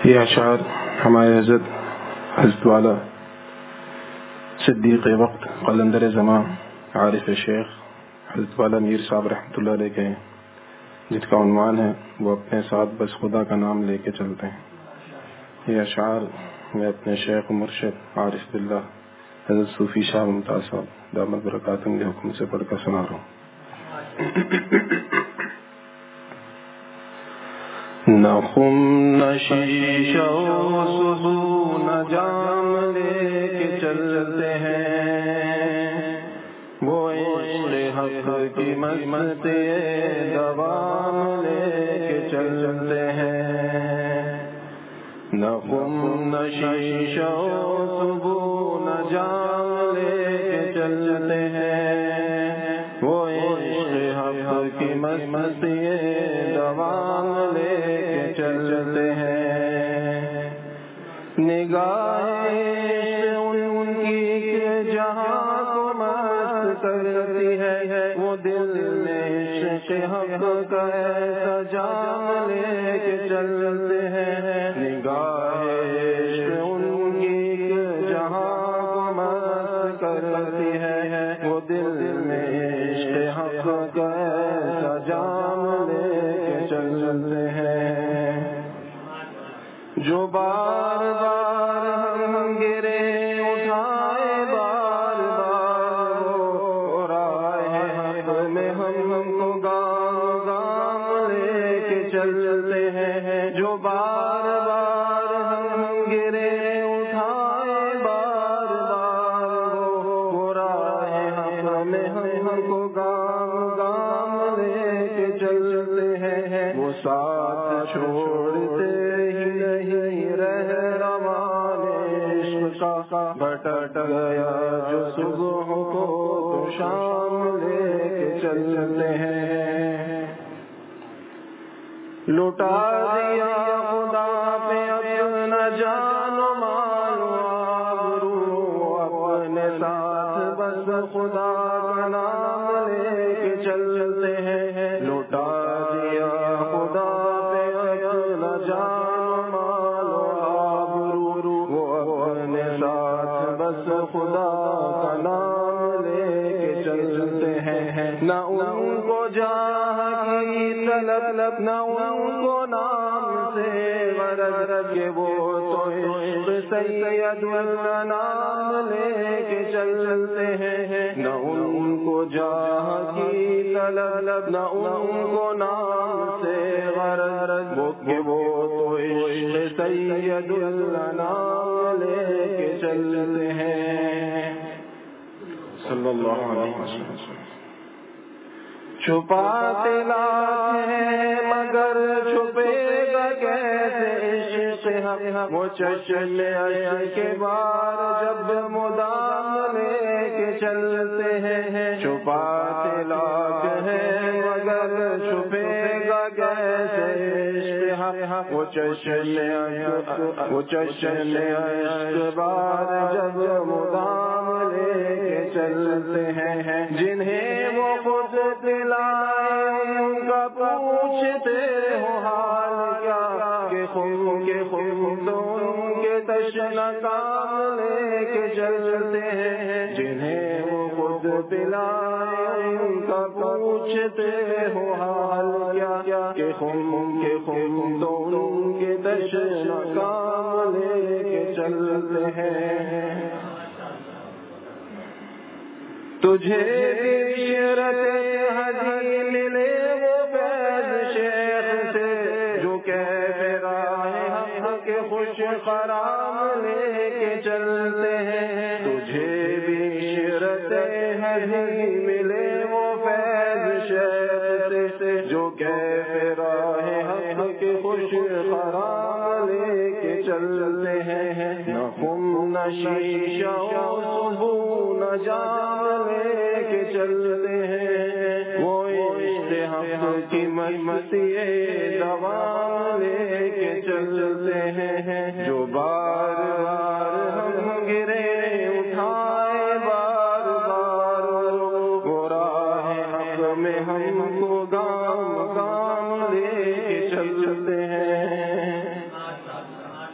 یہ اشعار ہمارے حضرت والا صدیق وقت قلندر زمان عارف شیخ حضرت والا میر صاحب رحمۃ اللہ علیہ کے ہیں، جس کا عنوان ہے وہ اپنے ساتھ بس خدا کا نام لے کے چلتے ہیں۔ یہ اشعار میں اپنے شیخ و مرشد عارف باللہ حضرت صوفی شاہ ممتاز صاحب دامت برکاتہم کے حکم سے پڑھ کر سنا رہا ہوں۔ نہ خم نہ شیشہ و سبو نہ جام لے کے چلتے ہیں، وہ عشق حق کی مست دوام لے کے چلتے ہیں۔ نہ خم نہ شیشہ و سبو نہ جام لے کے چلتے ہیں، وہ عشق حق کی مست دوام لے کے چلتے ہیں۔ نگاہیں ان کی جہاں کو مست کرتی ہے، وہ دل میں عشق حق کا ایسا جام لے کے چلتے ہیں۔ نگاہیں ان کی جہاں کو مست کرتی ہے، وہ دل میں عشق حق کا ایسا جام لے کے چلتے ہیں۔ جو بار بار ہم گرے اٹھائے بار بار، وہ راہ حق میں ہم کو گام گام لے کے چلتے ہیں۔ جو بار بار ہم گرے اٹھائے بار بار، وہ راہ حق میں ہم کو گام گام لے کے چلتے ہیں۔ وہ ساتھ چھوڑتے بھٹک گیا جو صبح کو تو شام لے کے چلتے ہیں۔ لٹا دیا خدا پہ اپنا جان و مال و آبرو، اپنے ساتھ بس خدا کا نام لے کے چلتے ہیں۔ لٹا دیا خدا پہ اپنا جان و مال و آبرو، وہ اپنے ساتھ بس خدا کا نام لے کے چلتے ہیں۔ نہ ان کو جاہ کی طلب، نہ ان کو نام سے غرض، کہ وہ تو عشق سید کا نام لے کے چلتے ہیں۔ نہ ان کو جاہ کی طلب، نہ ان کو نام سے غرض، کہ وہ تو عشق سید کا نام لے کے چلتے ہیں۔ صلی اللہ علیہ وسلم۔ چھپاتے لاتے ہیں مگر چھپے گا کیسے عشق حق، وہ چشم اشک کے بار جب مدام لے کے چلتے ہیں۔ چھپاتے لاتے ہیں مگر چھپے گا کیسے عشق حق، وہ چشم اشک بار جب مدام لے کے چلتے ہیں۔ جنہیں وہ خود دلائے ان کا پوچھتے ہو حال کیا، کہ خون کے تشنہ کام لے کے چلتے ہیں۔ جنہیں وہ خود دلائے ان کا پوچھتے ہو حال کیا، کہ خون کے تشنہ کام لے کے چلتے ہیں۔ تجھے عشرت حدی ملے وہ فیض شیخ سے، جو کیف راہ حق کے خوش خرام لے کے چلتے ہیں۔ تجھے بھی عشرت حدی ملے وہ فیض شیخ سے، جو کیف راہ حق کے خوش خرام لے کے چلتے ہیں۔ نہ خم نہ شیشہ و سبو نہ جام لے کے چلتے ہیں، وہ عشق حق کی مستی دوام لے کے چلتے ہیں۔ جو بار بار ہم گرے اٹھائے بار بار، وہ راہ حق میں ہم کو گام گام لے کے چلتے ہیں۔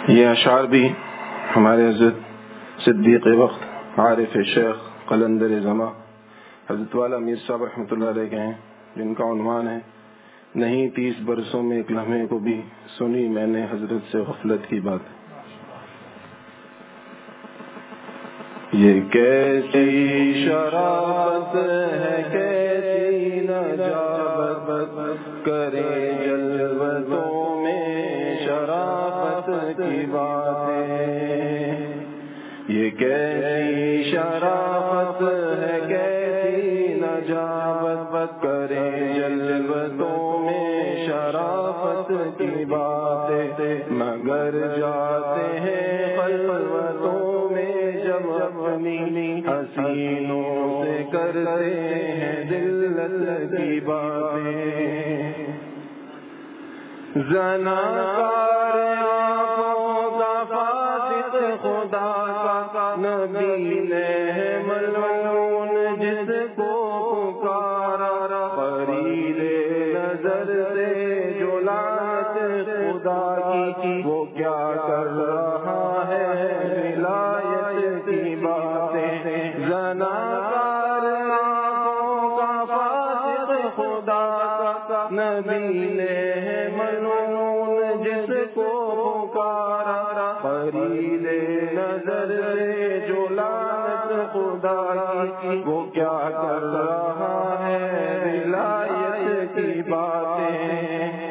یہ اشعار بھی ہمارے حضرت صدیق وقت عارف شیخ قلندر زماں حضرت والا میر صاحب رحمۃ اللہ علیہ کے ہیں، جن کا عنوان ہے نہیں 30 برسوں میں ایک لمحے کو بھی سنی میں نے حضرت سے غفلت کی بات۔ یہ کیسی شرافت ہے کیسی نجابت کرے جلوتوں میں شرافت کی باتیں، یہ کیسی شرافت ہے کیسی نجابت کرے جلوتوں میں شرافت کی باتیں، مگر جاتے ہیں خلوتوں میں جب اپنی حسینوں سے کرتے ہیں ذلت کی باتیں، زناکار آنکھوں کا فاسق خدا کا نبی نے ملعون جس کو پکارا، فرید نظر سے جو لعنت خدا کی وہ کیا کر رہا ہے ولایت کی باتیں، زناکار آنکھوں کا فاسق خدا کا نبی نے ملعون جس کو پکارا، فرید نظر سے جو لعنت خدا کی وہ کیا کر رہا ہے ولایت کی باتیں،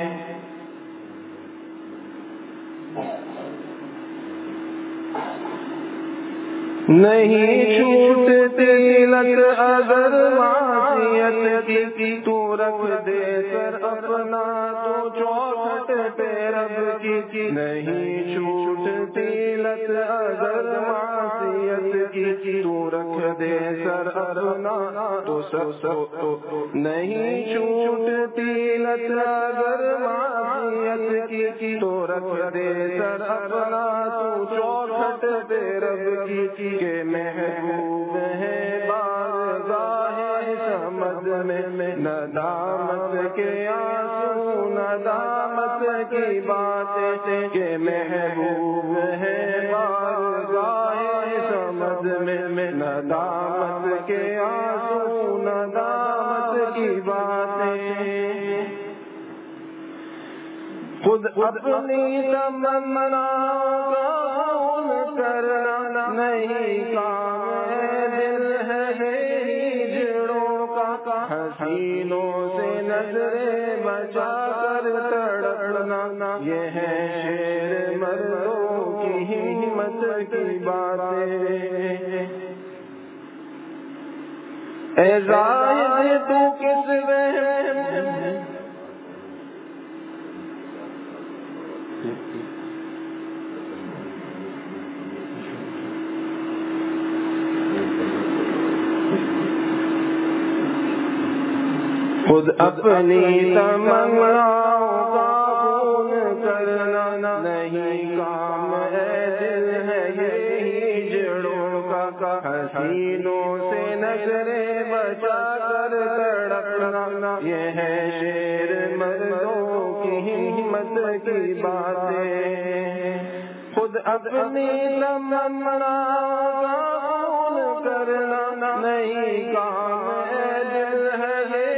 نہیں چھوٹتی لت اگر معصیت کی تو رکھ دے سر اپنا تو چوکھٹ پہ رب کی، نہیں چھوٹتی لت اگر معصیت کی تو رکھ دے سر اپنا تو سب، نہیں چھوٹتی لت اگر معصیت کی تو رکھ دے سر اپنا تو چوکھٹ پہ رب کی، کہ محبوب ہے بارگاہ سمد میں ندامت کے آنسو ندامت کی باتیں، کہ محبوب ہے بارگاہ سمد میں ندامت کے آنسو ندامت کی باتیں، خود اپنی تمنا کرنا نہیں کام ہے، دل ہے ہجڑوں کا حسینوں سے نظریں بچا کر تڑپنا، یہ ہے شیر مردوں کی ہمت کی باتیں، اے زاہد تو کس وہم خود اپنی تمناؤں کا خون کرنا نہیں کام ہے، دل ہے یہی جڑوں کا حسینوں سے نظریں بچا کر تڑپنا، یہ ہے شیر مردوں کی ہمت کی باتیں، خود اپنی تمناؤں کا خون کرنا نہیں کام ہے، دل ہے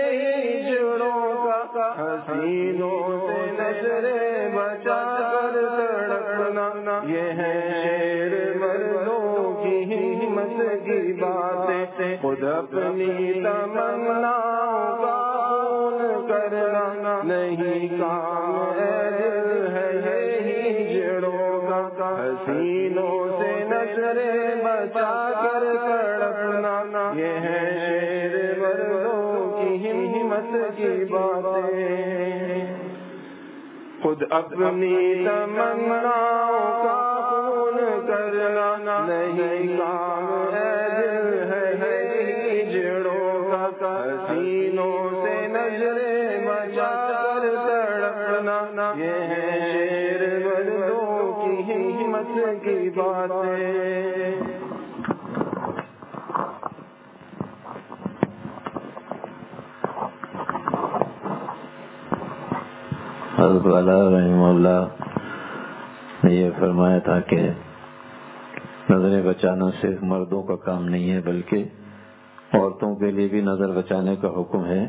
حسینوں سے نظریں بچا کر تڑپنا، یہ ہے شیر مردوں کی ہمت کی باتیں، خود اپنی تمناؤں کا خون کرنا نہیں کام ہے، دل ہے یہی جڑوں کا حسینوں سے نظریں بچا کر تڑپنا، یہ ہے شیر مردوں کی ہمت کی باتیں، خود اپنی تمناؤں کا خون کرنا نہیں کام ہے، دل ہے ہجڑوں کا حسینوں سے نظریں بچا کر تڑپنا، یہ ہے شیر مردوں کی ہمت کی باتیں، حضرت والا رحمہ اللہ یہ فرمایا تھا کہ نظریں بچانا صرف مردوں کا کام نہیں ہے بلکہ عورتوں کے لیے بھی نظر بچانے کا حکم ہے،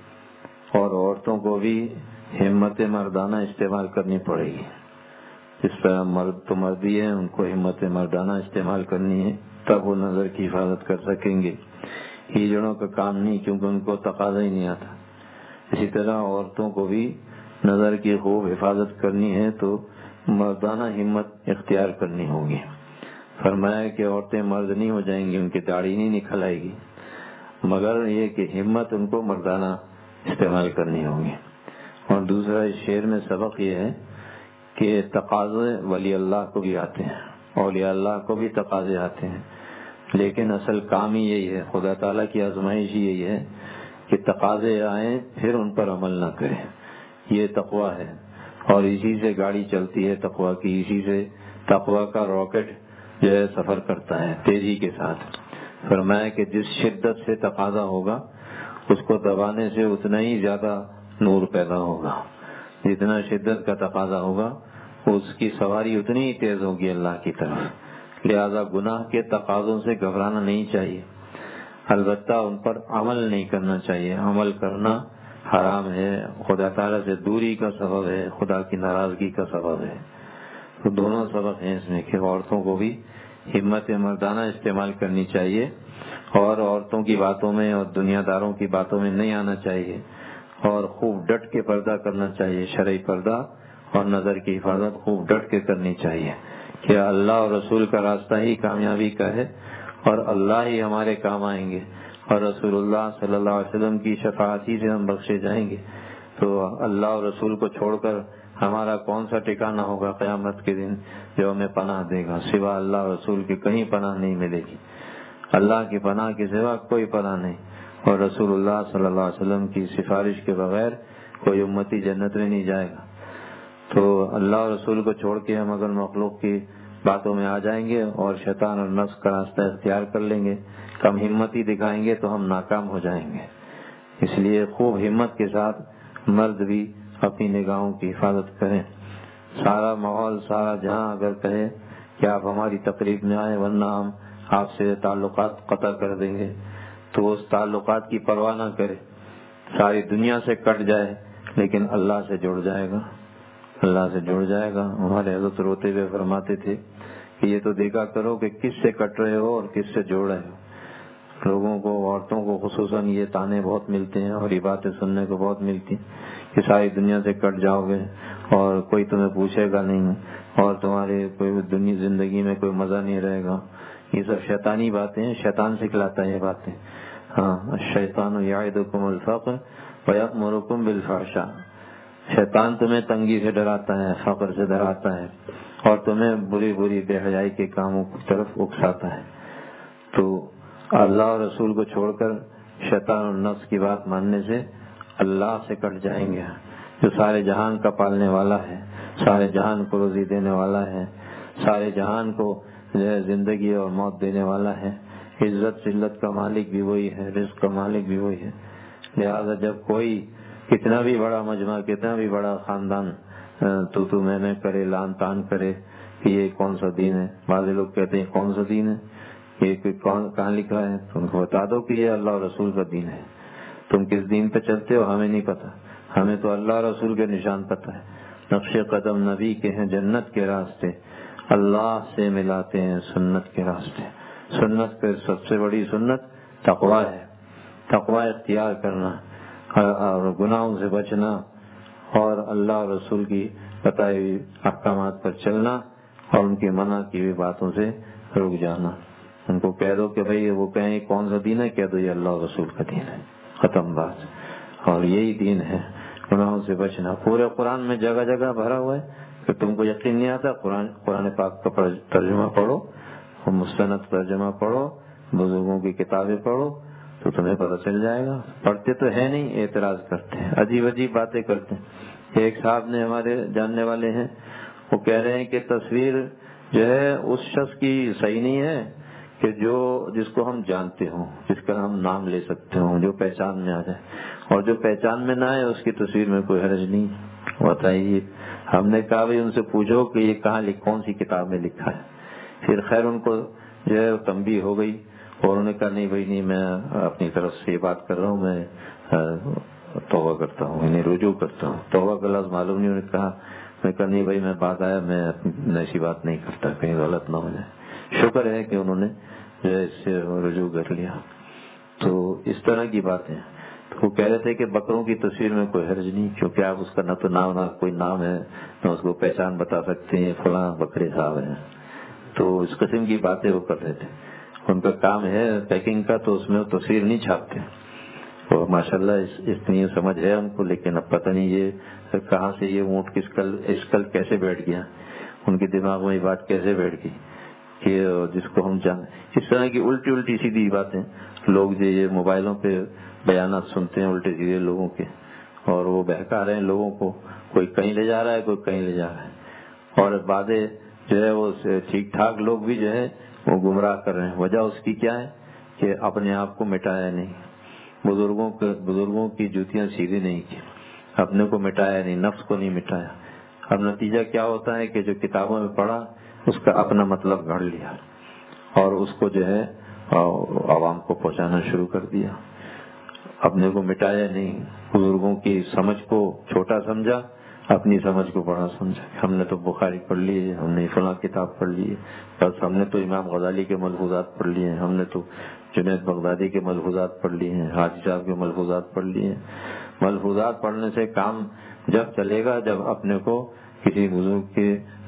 اور عورتوں کو بھی ہمت مردانہ استعمال کرنی پڑے گی. جس طرح مرد تو مردی ہے، ان کو ہمت مردانہ استعمال کرنی ہے، تب وہ نظر کی حفاظت کر سکیں گے. ہیجڑوں کا کام نہیں، کیونکہ ان کو تقاضا ہی نہیں آتا. اسی طرح عورتوں کو بھی نظر کی خوب حفاظت کرنی ہے تو مردانہ ہمت اختیار کرنی ہوگی. فرمایا کہ عورتیں مرد نہیں ہو جائیں گی، ان کی داڑھی نہیں نکل آئے گی، مگر یہ کہ ہمت ان کو مردانہ استعمال کرنی ہوگی. اور دوسرا اس شعر میں سبق یہ ہے کہ تقاضے ولی اللہ کو بھی آتے ہیں، اولیاء اللہ کو بھی تقاضے آتے ہیں، لیکن اصل کام ہی یہی ہے، خدا تعالیٰ کی آزمائش ہی یہی ہے کہ تقاضے آئیں پھر ان پر عمل نہ کریں. یہ تقویٰ ہے، اور اسی سے گاڑی چلتی ہے تقویٰ کی، اسی سے تقویٰ کا راکٹ جو ہے سفر کرتا ہے تیزی کے ساتھ. فرمایا کہ جس شدت سے تقاضا ہوگا اس کو دبانے سے اتنا ہی زیادہ نور پیدا ہوگا. جتنا شدت کا تقاضا ہوگا اس کی سواری اتنی ہی تیز ہوگی اللہ کی طرف. لہذا گناہ کے تقاضوں سے گھبرانا نہیں چاہیے، البتہ ان پر عمل نہیں کرنا چاہیے. عمل کرنا حرام ہے، خدا تعالیٰ سے دوری کا سبب ہے، خدا کی ناراضگی کا سبب ہے. تو دونوں سبق ہیں اس میں کہ عورتوں کو بھی ہمت مردانہ استعمال کرنی چاہیے، اور عورتوں کی باتوں میں اور دنیا داروں کی باتوں میں نہیں آنا چاہیے، اور خوب ڈٹ کے پردہ کرنا چاہیے. شرعی پردہ اور نظر کی حفاظت خوب ڈٹ کے کرنی چاہیے کہ اللہ اور رسول کا راستہ ہی کامیابی کا ہے، اور اللہ ہی ہمارے کام آئیں گے، اور رسول اللہ صلی اللہ علیہ وسلم کی شفاعت ہی سے ہم بخشے جائیں گے. تو اللہ اور رسول کو چھوڑ کر ہمارا کون سا ٹھکانہ ہوگا قیامت کے دن جو ہمیں پناہ دے گا؟ سوا اللہ اور رسول کی کہیں پناہ نہیں ملے گی. اللہ کی پناہ کے سوا کوئی پناہ نہیں، اور رسول اللہ صلی اللہ علیہ وسلم کی سفارش کے بغیر کوئی امتی جنت میں نہیں جائے گا. تو اللہ اور رسول کو چھوڑ کے ہم اگر مخلوق کی باتوں میں آ جائیں گے اور شیطان اور نفس کا راستہ اختیار کر لیں گے، کم ہمتی دکھائیں گے تو ہم ناکام ہو جائیں گے. اس لیے خوب ہمت کے ساتھ مرد بھی اپنی نگاہوں کی حفاظت کریں. سارا ماحول، سارا جہاں اگر کہے کہ آپ ہماری تقریب میں آئیں ورنہ ہم آپ سے تعلقات قطع کر دیں گے، تو اس تعلقات کی پرواہ نہ کرے. ساری دنیا سے کٹ جائے لیکن اللہ سے جڑ جائے گا، اللہ سے جڑ جائے گا. ہمارے حضرت روتے ہوئے فرماتے تھے کہ یہ تو دیکھا کرو کہ کس سے کٹ رہے ہو اور کس سے جوڑ رہے ہو. لوگوں کو، عورتوں کو خصوصاً یہ تانے بہت ملتے ہیں اور یہ باتیں سننے کو بہت ملتی ہیں کہ ساری دنیا سے کٹ جاؤ گے اور کوئی تمہیں پوچھے گا نہیں، اور تمہارے کوئی دنیا زندگی میں کوئی مزہ نہیں رہے گا. یہ سب شیطانی باتیں ہیں، شیطان سکھلاتا ہے یہ باتیں. ہاں، الشیطان یعدکم الفقر ویأمرکم بالفحشاء. شیطان تمہیں تنگی سے ڈراتا ہے، فقر سے ڈراتا ہے، اور تمہیں بری بری بے حیائی کے کاموں کی طرف اکساتا ہے. تو اللہ اور رسول کو چھوڑ کر شیطان اور نفس کی بات ماننے سے اللہ سے کٹ جائیں گے، جو سارے جہان کا پالنے والا ہے، سارے جہان کو روزی دینے والا ہے، سارے جہان کو زندگی اور موت دینے والا ہے. عزت ذلت کا مالک بھی وہی ہے، رزق کا مالک بھی وہی ہے. لہذا جب کوئی کتنا بھی بڑا مجمع، کتنا بھی بڑا خاندان تو میں کرے، لان تان کرے کہ یہ کون سا دین ہے، بعض لوگ کہتے ہیں کون سا دین ہے، یہ کہاں لکھا ہے؟ تم کو بتا دو کہ یہ اللہ اور رسول کا دین ہے. تم کس دین پہ چلتے ہو ہمیں نہیں پتا، ہمیں تو اللہ اور رسول کے نشان پتا ہے. نقش قدم نبی کے ہیں جنت کے راستے، اللہ سے ملاتے ہیں سنت کے راستے. سنت پہ سب سے بڑی سنت تقویٰ ہے. تقویٰ اختیار کرنا اور گناہوں سے بچنا اور اللہ اور رسول کی بتائی ہوئی احکامات پر چلنا اور ان کی منع کی ہوئی باتوں سے رک جانا. ان کو کہہ دو کہ بھئی وہ کہیں کون سا دین ہے، کہہ دو یہ اللہ اور رسول کا دین ہے، ختم بات. اور یہی دین ہے گناہوں سے بچنا. پورے قرآن میں جگہ جگہ بھرا ہوا ہے کہ تم کو یقین نہیں آتا قرآن پاک کا ترجمہ پڑھو، مستند ترجمہ پڑھو، بزرگوں کی کتابیں پڑھو تو تمہیں پتہ چل جائے گا. پڑھتے تو ہے نہیں، اعتراض کرتے ہیں، عجیب عجیب باتیں کرتے ہیں. ایک صاحب نے، ہمارے جاننے والے ہیں، وہ کہہ رہے ہیں کہ تصویر جو ہے اس شخص کی صحیح نہیں ہے کہ جس کو ہم جانتے ہوں، جس کا ہم نام لے سکتے ہوں، جو پہچان میں آ جائے، اور جو پہچان میں نہ آئے اس کی تصویر میں کوئی حرج نہیں۔ بتائیے، ہم نے کہا بھائی ان سے پوچھو کہ یہ کہاں کون سی کتاب میں لکھا ہے۔ پھر خیر ان کو جو ہے تنبیہ ہو گئی، اور انہوں نے کہا نہیں بھائی نہیں، میں اپنی طرف سے یہ بات کر رہا ہوں، میں توبہ کرتا ہوں، یعنی رجوع کرتا ہوں۔ توبہ کا لفظ معلوم نہیں، انہوں نے کہا، میں کہا نہیں بھائی میں بات آیا، میں ایسی بات نہیں کرتا، کہیں غلط نہ ہو جائے۔ شکر ہے کہ انہوں نے جو ہے اس سے رجوع کر لیا۔ تو اس طرح کی باتیں وہ کہہ رہے تھے کہ بکروں کی تصویر میں کوئی حرج نہیں، کیونکہ آپ اس کا نہ تو نام نہ کوئی نام ہے، نہ اس کو پہچان بتا سکتے ہیں فلاں بکرے صاحب ہیں۔ تو اس قسم کی باتیں وہ کر رہے تھے۔ ان کا کام ہے پیکنگ کا، تو اس میں وہ تصویر نہیں چھاپتے، اور ماشاءاللہ اتنی سمجھ ہے ان کو، لیکن اب پتہ نہیں یہ کہاں سے یہ اونٹ اسکل کیسے بیٹھ گیا، ان کے دماغ میں یہ بات کیسے بیٹھ گئی کہ جس کو ہم جان۔ اس طرح کی الٹی سیدھی باتیں لوگ جو یہ موبائلوں پہ بیانات سنتے ہیں الٹے سیدھے لوگوں کے، اور وہ بہکا رہے ہیں لوگوں کو، کوئی کہیں لے جا رہا ہے، کوئی کہیں لے جا رہا ہے، اور باتیں جو ہے وہ ٹھیک ٹھاک لوگ بھی جو ہے وہ گمراہ کر رہے ہیں۔ وجہ اس کی کیا ہے کہ اپنے آپ کو مٹایا نہیں، بزرگوں کی جوتیاں سیدھی نہیں کی، اپنے کو مٹایا نہیں، نفس کو نہیں مٹایا۔ اب نتیجہ کیا ہوتا ہے کہ جو کتابوں میں پڑھا اس کا اپنا مطلب گھڑ لیا، اور اس کو جو ہے عوام کو پہنچانا شروع کر دیا۔ اپنے کو مٹایا نہیں، بزرگوں کی سمجھ کو چھوٹا سمجھا، اپنی سمجھ کو بڑا سمجھا۔ ہم نے تو بخاری پڑھ لی ہے، ہم نے فلاں کتاب پڑھ لی ہے، بس ہم نے تو امام غزالی کے ملفوظات پڑھ لیے ہیں، ہم نے تو جنید بغدادی کے ملفوظات پڑھ لیے ہیں، حاجی صاحب کے ملفوظات پڑھ لیے ہیں۔ ملفوظات پڑھنے سے کام جب چلے گا جب اپنے کو کسی بزرگ کی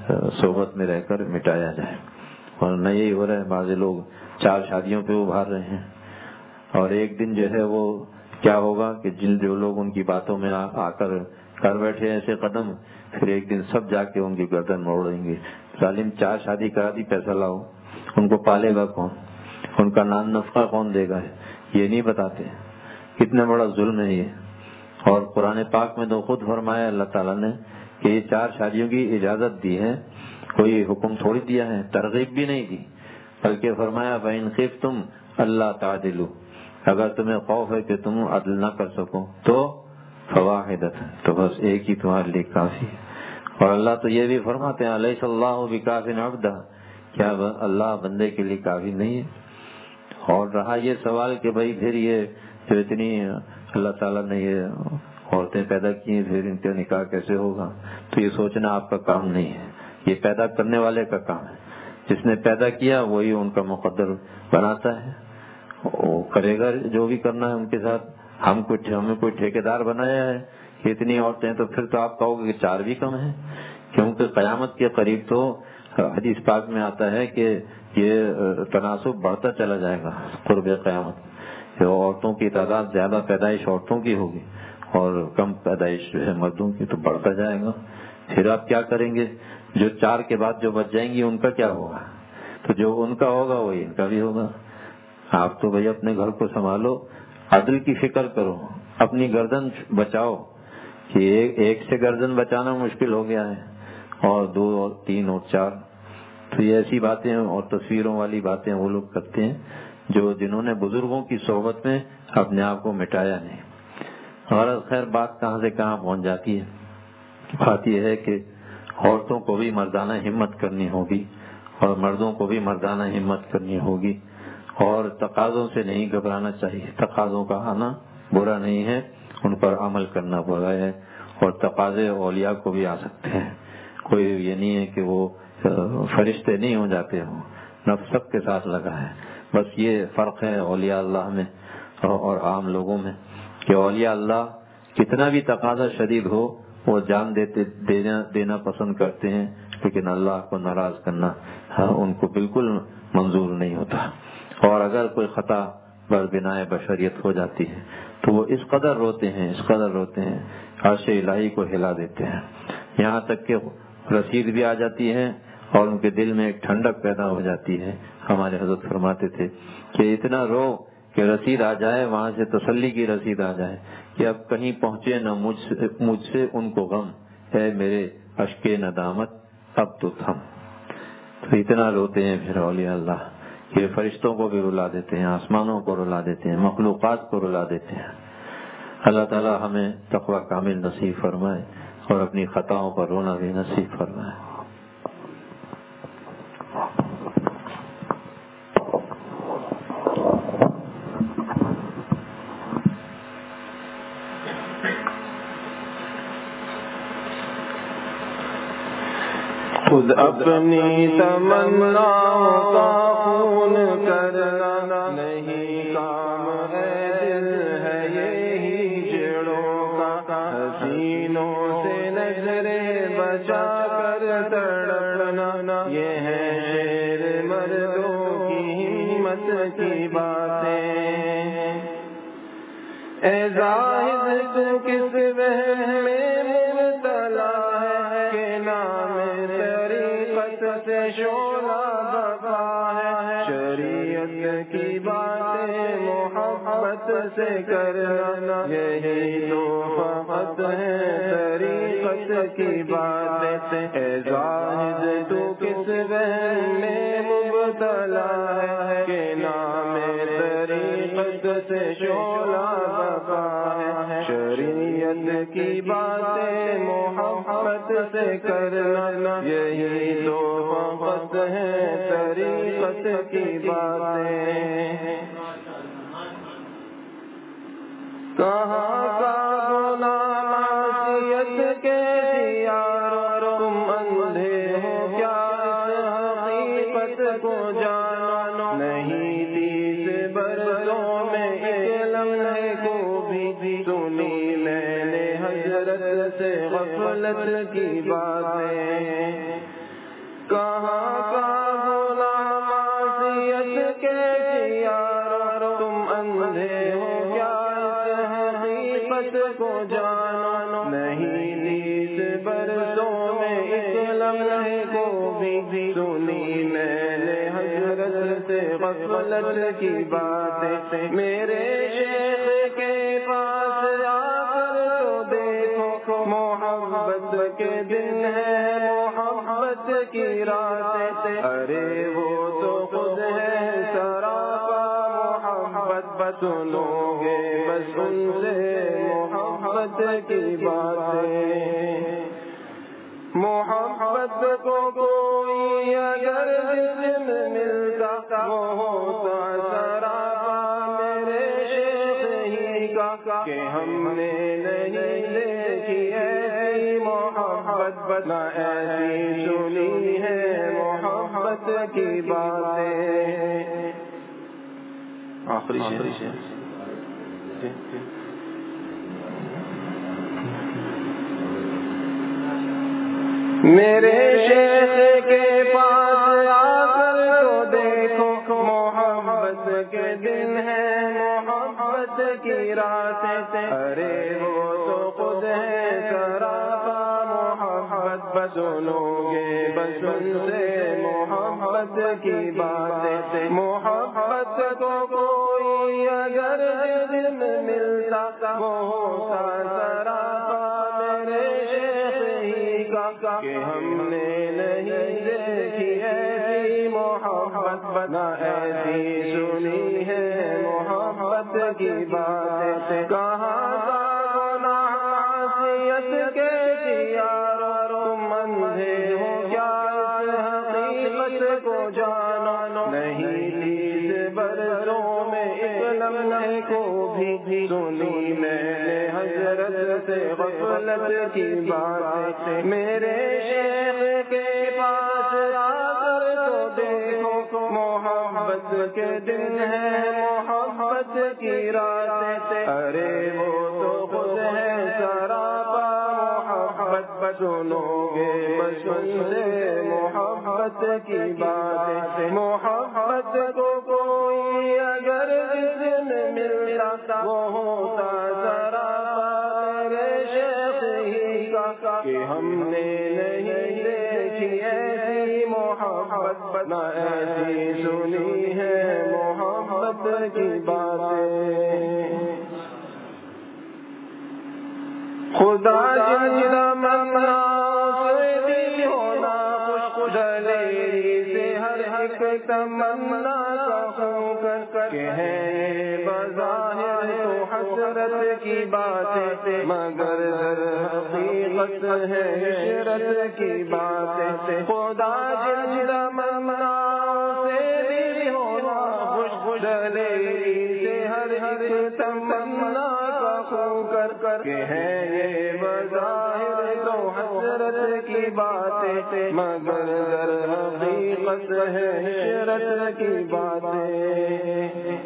صحبت میں رہ کر مٹایا جائے، اور نہ یہی ہو رہا ہے۔ بعض لوگ 4 شادیوں پہ ابھار رہے ہیں، اور ایک دن جو ہے وہ کیا ہوگا کہ جو لوگ ان کی باتوں میں آ کر بیٹھے ایسے قدم، پھر ایک دن سب جا کے ان کی گردن موڑ دیں گے۔ ظالم 4 شادی کرا دی، پیسہ لاؤ، ان کو پالے گا کون، ان کا نان نفقہ کون دے گا، یہ نہیں بتاتے۔ کتنا بڑا ظلم ہے یہ۔ اور قرآن پاک میں تو خود فرمایا اللہ تعالیٰ نے کہ یہ 4 شادیوں کی اجازت دی ہے، کوئی حکم تھوڑی دیا ہے، ترغیب بھی نہیں دی، بلکہ فرمایا فَإِنْ خِفْتُمْ أَلَّا تَعْدِلُوا، اگر تمہیں خوف ہے کہ تم عدل نہ کر سکو تو فَوَاحِدَةً، تو بس ایک ہی تمہارے لیے کافی ہے۔ اور اللہ تو یہ بھی فرماتے ہیں أَلَيْسَ اللَّهُ بِكَافٍ عَبْدَهُ، کیا اللہ بندے کے لیے کافی نہیں ہے؟ اور رہا یہ سوال کہ بھائی پھر یہ جو اتنی اللہ تعالیٰ نے یہ عورتیں پیدا کی ہیں، پھر ان کا نکاح کیسے ہوگا، تو یہ سوچنا آپ کا کام نہیں ہے، یہ پیدا کرنے والے کا کام ہے۔ جس نے پیدا کیا وہی ان کا مقدر بناتا ہے، وہ کرے گا جو بھی کرنا ہے ان کے ساتھ۔ ہمیں کوئی ٹھیکیدار بنایا ہے کہ اتنی عورتیں، تو پھر تو آپ کہو گے کہ 4 بھی کم ہیں، کیونکہ قیامت کے قریب تو حدیث پاک میں آتا ہے کہ یہ تناسب بڑھتا چلا جائے گا قرب قیامت، عورتوں کی تعداد زیادہ پیدائش عورتوں کی ہوگی اور کم پیدائش جو ہے مردوں کی، تو بڑھتا جائے گا۔ پھر آپ کیا کریں گے؟ جو 4 کے بعد جو بچ جائیں گی ان کا کیا ہوگا؟ تو جو ان کا ہوگا وہی ان کا بھی ہوگا۔ آپ تو بھائی اپنے گھر کو سنبھالو، عدل کی فکر کرو، اپنی گردن بچاؤ، کہ ایک سے گردن بچانا مشکل ہو گیا ہے، اور 2 اور 3 اور 4، تو یہ ایسی باتیں اور تصویروں والی باتیں وہ لوگ کرتے ہیں جنہوں نے بزرگوں کی صحبت میں اپنے آپ کو مٹایا نہیں۔ اور خیر بات کہاں سے کہاں پہنچ جاتی ہے، بات یہ ہے کہ عورتوں کو بھی مردانہ ہمت کرنی ہوگی، اور مردوں کو بھی مردانہ ہمت کرنی ہوگی، اور تقاضوں سے نہیں گھبرانا چاہیے۔ تقاضوں کا آنا برا نہیں ہے، ان پر عمل کرنا برا ہے، اور تقاضے اولیاء کو بھی آ سکتے ہیں، کوئی یہ نہیں ہے کہ وہ فرشتے نہیں ہو جاتے ہوں، نفس سب کے ساتھ لگا ہے۔ بس یہ فرق ہے اولیاء اللہ میں اور عام لوگوں میں، کہ اولیاء اللہ کتنا بھی تقاضا شدید ہو وہ جان دینا پسند کرتے ہیں، لیکن اللہ کو ناراض کرنا ان کو بالکل منظور نہیں ہوتا۔ اور اگر کوئی خطا بر بنائے بشریت ہو جاتی ہے تو وہ اس قدر روتے ہیں عرش الہی کو ہلا دیتے ہیں، یہاں تک کہ رسید بھی آ جاتی ہے اور ان کے دل میں ایک ٹھنڈک پیدا ہو جاتی ہے۔ ہمارے حضرت فرماتے تھے کہ اتنا رو کہ رسید آ جائے، وہاں سے تسلی کی رسید آ جائے کہ اب کہیں پہنچے نہ مجھ سے ان کو غم، اے میرے اشک ندامت اب تو تھم۔ تو اتنا روتے ہیں پھر اولیاء اللہ یہ فرشتوں کو بھی رلا دیتے ہیں، آسمانوں کو رلا دیتے ہیں، مخلوقات کو رلا دیتے ہیں۔ اللہ تعالی ہمیں تقوی کامل نصیب فرمائے اور اپنی خطاؤں پر رونا بھی نصیب فرمائے۔ خود اپنی تمنا کا خون کرنا نہیں کام ہے، دل ہے یہی جڑوں کا، حسینوں سے نظریں بچا کر تڑپنا، یہ ہے شیر مردوں کی ہمت کی باتیں۔ اے زاہد تو کس وہم میں مبتلا ہے کہ نام سے شعلہ بقا ہے، شریعت کی باتیں محبت سے کرنا، یہی تو فقط ہے طریقت کی باتیں۔ اے زاہد تو کس وہم میں مبتلا ہے کہ نام طریقت سے شعلہ بقا ہے، شریعت کی باتیں محبت سے کرنا، یہی تو فقط ہے طریقت کی باتیں۔ کہاں کا گناہ معصیت کے دیاروں، تم اندھے ہو کیا اس حقیقت کو جانو، نہیں 30 برسوں میں ایک لمحے کو بھی سنی میں نے حضرت سے غفلت کی باتیں۔ کہاں کا گناہ معصیت کے دیاروں، تم اندھے ہو کیا اس حقیقت کو جانو، نہیں 30 برسوں میں ایک لمحے کو بھی سنی میں نے حضرت سے غفلت کی باتیں۔ میرے شیخ کے پاس آ کر تو دیکھو، محبت کے دن ہے، محبت کی راتیں، ارے وہ تو خود ہے سراپا محبت، سنو گے بس ان سے محبت کی باتیں۔ محبت کو کوئی اگر جسم ملتا، وہ ہوتا سراپا میرے شیخ ہی کا، کہ ہم نے نہیں دیکھی ایسی محبت، نہ ایسی سنی ہے محبت کی باتیں۔ آخری میرے شیخ کے پاس آ کر تو دیکھو، محبت کے دن ہے، محبت کی راتیں، ارے وہ تو خود ہے سراپا محبت، سنو گے بس ان سے محبت کی باتیں۔ محبت کو کوئی اگر جسم ملتا، وہ ہوتا سراپا میرے شیخ ہی کا، کہ ہم نے نہیں دیکھی ایسی محبت، نہ ایسی سنی ہے محبت کی باتیں۔ کہاں کا گناہ معصیت کے دیاروں، تم اندھے ہو کیا اس حقیقت کو جانو، نہیں 30 برسوں میں ایک لمحے کو بھی سنی میں نے حضرت سے غفلت کی باتیں۔ میرے شیخ کے پاس آ کر تو دیکھو، محبت کے دن ہے، محبت کی راتیں، ارے وہ تو خود ہے سراپا محبت، سنو گے بس ان سے محبت کی باتیں۔ محبت کو کوئی اگر جسم ملتا، وہ ہوتا سراپا میرے شیخ ہی کا، کہ ہم نے نہیں دیکھی ایسی محبت، نہ ایسی سنی ہے محبت کی باتیں۔ خدا جن تمنا سے دل ہونا خوش، دلیری سے ہر ایک تمنا کہ ہے بظاہر تو حسرت کی باتیں مگر در حقیقت ہے عشرت کی باتیں خدا جل تمنا سے بھی ہونا خوش دلی سے ہر ایک تمنا کا خو کر کہ ہے یہ بظاہر تو حسرت کی باتیں مگر در حقیقت ہے عشرت کی باتیں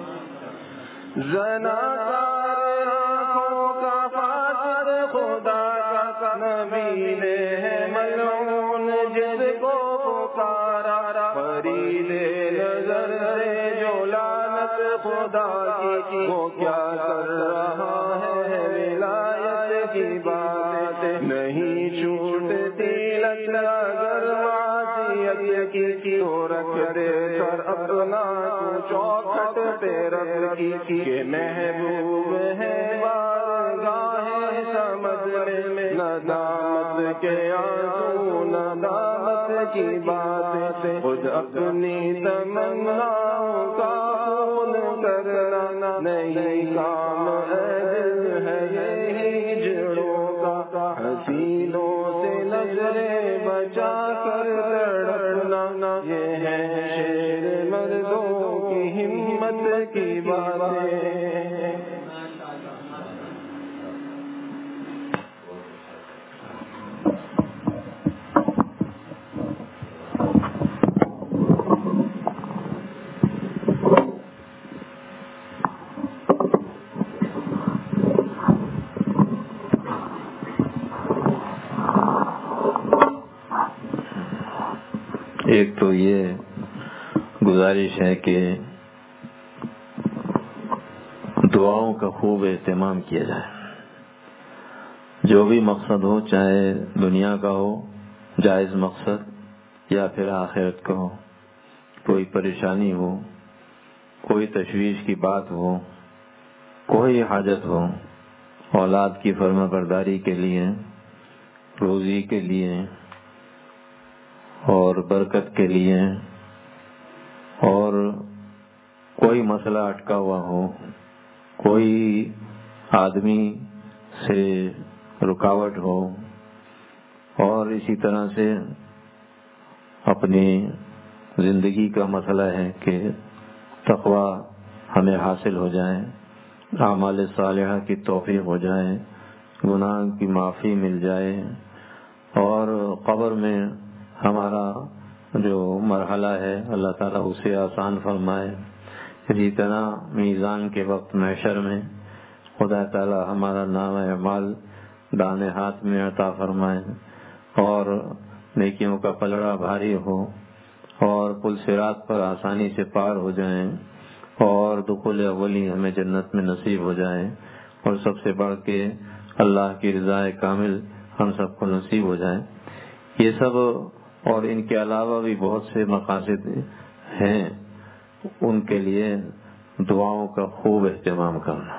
زناکار آنکھوں کا فاسد خدا کا نبی نے ہے ملعون جس کو پکارا فرید نظر سے جو لعنت خدا کی وہ کیا کر رہا ہے ولایت کی بات نہیں چھوٹتی لت اگر معصیت کی تو رکھ دے سر اپنا تو چوکھٹ پہ رب کی کہ محبوب ہے بارگاہ سمجھ میں ندامت کے آنسو ندامت کی بات خود اپنی تمناؤں کا خون کرنا نہیں کام عجز ہے یہی جڑوں کا حسینوں سے نظریں بچا کر لڑنا یہ ہے شیر مردوں کی ہمت کی باتیں ایک تو یہ گزارش ہے کہ دعاؤں کا خوب اہتمام کیا جائے، جو بھی مقصد ہو، چاہے دنیا کا ہو جائز مقصد یا پھر آخرت کا ہو، کوئی پریشانی ہو، کوئی تشویش کی بات ہو، کوئی حاجت ہو، اولاد کی فرما برداری کے لیے، روزی کے لیے اور برکت کے لیے، اور کوئی مسئلہ اٹکا ہوا ہو، کوئی آدمی سے رکاوٹ ہو، اور اسی طرح سے اپنی زندگی کا مسئلہ ہے کہ تقوی ہمیں حاصل ہو جائے، اعمال صالحہ کی توفیق ہو جائے، گناہ کی معافی مل جائے، اور قبر میں ہمارا جو مرحلہ ہے اللہ تعالیٰ اسے آسان فرمائے، اسی طرح میزان کے وقت محشر میں خدا تعالیٰ ہمارا نام اعمال دانے ہاتھ میں عطا فرمائے، اور نیکیوں کا پلڑا بھاری ہو، اور پل صراط پر آسانی سے پار ہو جائیں، اور دخول اولی ہمیں جنت میں نصیب ہو جائے، اور سب سے بڑھ کے اللہ کی رضا کامل ہم سب کو نصیب ہو جائے۔ یہ سب اور ان کے علاوہ بھی بہت سے مقاصد ہیں، ان کے لیے دعاؤں کا خوب اہتمام کرنا،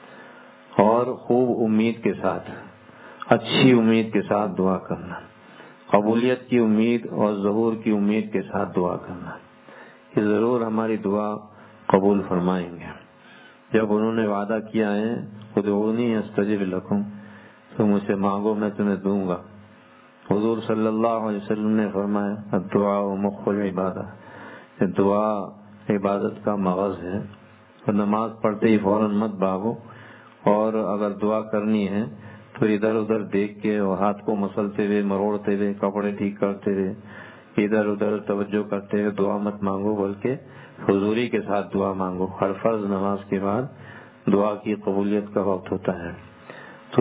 اور خوب امید کے ساتھ، اچھی امید کے ساتھ دعا کرنا، قبولیت کی امید اور ظہور کی امید کے ساتھ دعا کرنا کہ ضرور ہماری دعا قبول فرمائیں گے۔ جب انہوں نے وعدہ کیا ہے ادعونی استجب لکم، تو مجھ سے مانگو میں تمہیں دوں گا۔ حضور صلی اللہ علیہ وسلم نے فرمایا الدعاء مخ العبادہ، کہ دعا عبادت کا مغز ہے، اور نماز پڑھتے ہی فوراً مت بھاگو، اور اگر دعا کرنی ہے تو ادھر ادھر دیکھ کے اور ہاتھ کو مسلتے ہوئے، مروڑتے ہوئے، کپڑے ٹھیک کرتے ہوئے، ادھر ادھر توجہ کرتے ہوئے دعا مت مانگو، بلکہ حضوری کے ساتھ دعا مانگو۔ ہر فرض نماز کے بعد دعا کی قبولیت کا وقت ہوتا ہے، تو